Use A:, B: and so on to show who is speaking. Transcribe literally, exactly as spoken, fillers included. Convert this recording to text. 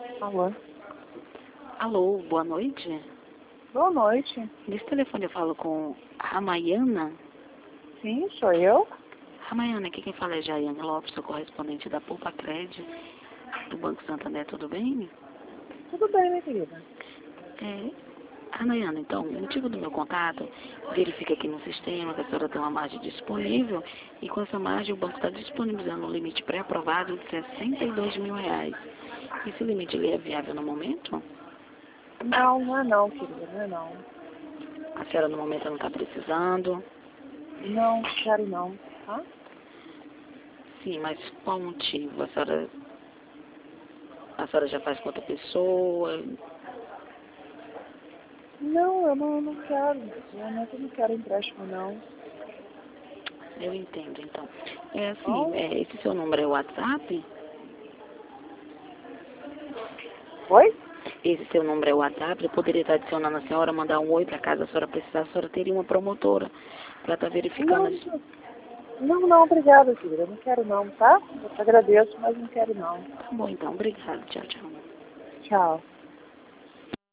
A: Alô?
B: Alô, boa noite.
A: Boa noite.
B: Nesse telefone eu falo com Ramayana.
A: Sim, sou eu.
B: Ramayana, aqui quem fala é Jaiane Lopes, sou correspondente da Poupa Cred, do Banco Santander, tudo bem?
A: Tudo bem, minha querida.
B: É, Ramayana, então, o motivo do meu contato, verifica aqui no sistema que a senhora tem uma margem disponível e com essa margem o banco está disponibilizando um limite pré-aprovado de sessenta e dois mil reais. Esse limite ele é viável no momento?
A: Não, não é não, querida, não é não.
B: A senhora no momento não está precisando?
A: Não, quero não, tá?
B: Sim, mas qual o motivo? A senhora, a senhora já faz com outra pessoa?
A: Não, eu não, não quero. Eu não, eu não quero empréstimo, não.
B: Eu entendo, então. É assim,
A: Oh.
B: é, esse seu número é o WhatsApp?
A: Oi?
B: Esse seu número é o WhatsApp? Eu poderia estar adicionando a senhora, mandar um oi para casa, a senhora precisar, a senhora teria uma promotora para estar verificando.
A: Não,
B: As...
A: não, não, obrigada, querida. Eu não quero não, tá? Eu te agradeço, mas não quero não.
B: Tá bom, então. Obrigada. Tchau, tchau.
A: Tchau.